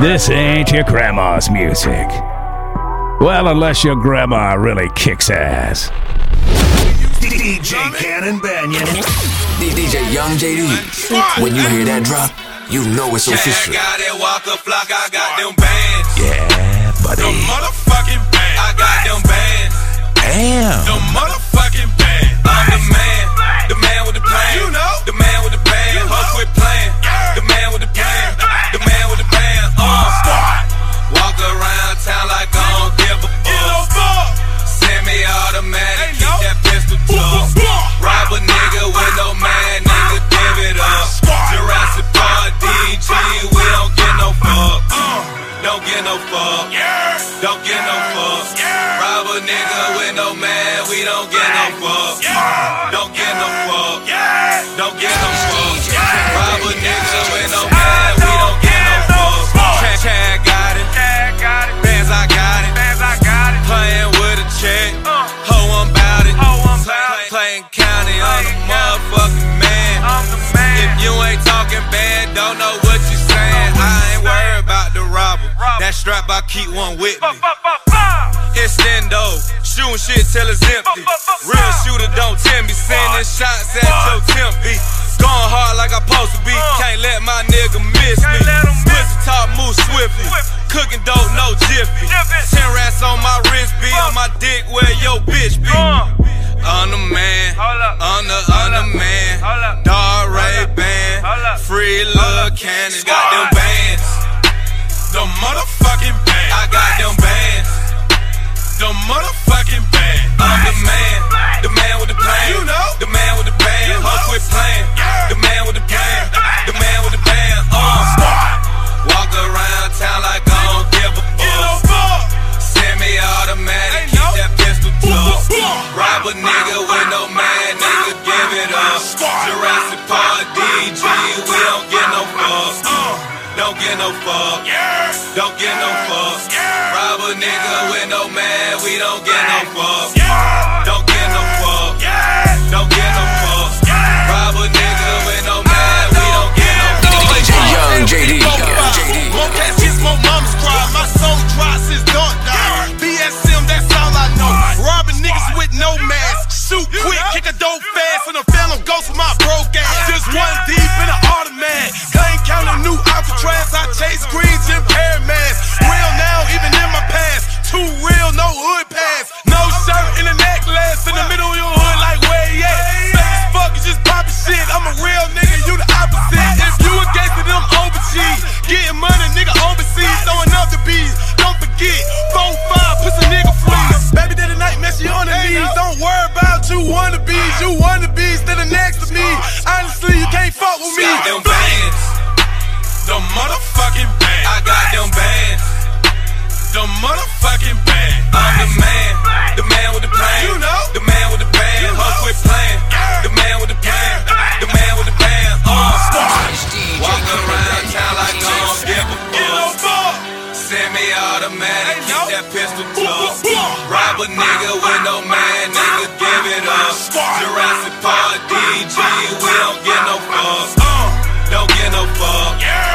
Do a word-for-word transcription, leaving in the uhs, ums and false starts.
This ain't your grandma's music. Well, unless your grandma really kicks ass. D J Cannon Banyan. D J Young J D. When you hear that drop, you know it's official. I got that Walker flock, I got them bands. Yeah, buddy. The motherfucking bands. I got them bands. Damn. The motherfucking bands. I'm the man. The man with the plan. You know. The man with the band. You know. Quit playing. The man with the band. The man with the band. Uh. Walk around town like I don't give a fuck. Send me automatic. Keep that pistol tucked. Rob a nigga with no man. Nigga, give it up. Jurassic Park D G. We don't get no fuck. Don't get no fuck. Don't get no fuck. Rob a nigga with no man. We don't get no fuck. Don't get no fuck. Don't get no fuck. Rob a nigga with no man. We don't get no fuck. Chad, Chad got it. Bands, I got it. Playing with a check. Ho, I'm bout it. Playing county on the motherfucking man. If you ain't talking bad, don't know what you saying. I ain't worried about the robber. That strap, I keep one with me. Extendo, shooting shit till it's empty. Real shooter don't tempt me. Sending shots at your tempe. Going hard like I'm supposed to be. Can't let my nigga miss me. Pussy talk, move swiftly. Cooking dope, no jiffy. Ten rats on my wrist, be on my dick where your bitch be. I'm the man, I'm the, I'm the man. Dog Ray Band, free Lil' Cannon. Got them bands, the motherfucking band. I got them bands, the motherfucking band. I'm the man, the man with the plan. You know, the man with the band. Ho, quit playing. The man with the band, the man with the band. Uh, walk around town like I don't give a fuck. Send me automatic, keep that pistol tucked. Rob a nigga with no man, nigga, give it up. Jurassic Park D G, we don't get no fuck. Don't get no fuck. Don't get no fuck. Rob a nigga with no man, we don't get no fuck. Don't get no fuck. Don't get no fuck. Rob a nigga with no man, we don't get no fuck. D J Young J D. More caskets, more mamas cry. My soul dry since dark died. B S M, that's all I know. Robbing niggas with no mask. Shoot quick, kick a dope fast. And a phantom ghost for my broke ass. Just one deep in the automat. Claim counting new Alcatraz. I chase greens in Paramount. Real now, even in my past. Too real, no hood pass. No shirt in the necklace. In the middle of your hood, like where you at? Fake as fuck, you just poppin' shit. I'm a real nigga, you the opposite. If you a gangster, them overseas. Getting money, nigga overseas. Throwing up the bees. Don't forget, four five, puts a nigga free. Baby, did a night mess you on the knees. Don't worry about you wannabes. You wannabes, they're the next to me. Honestly, you can't fuck with me. Got them bands, the motherfucking band. I got them bands, the motherfucking band. I'm the man, the man with the plan. You know, the man with the band. Ho, quit playing. The man with the plan, the man with the band. Uh, walk around town like I don't give a fuck. Send me automatic, keep that pistol tucked. Rob a nigga with no man, nigga, give it up. Jurassic Park D G, we don't get no fuck. Don't get no fuck.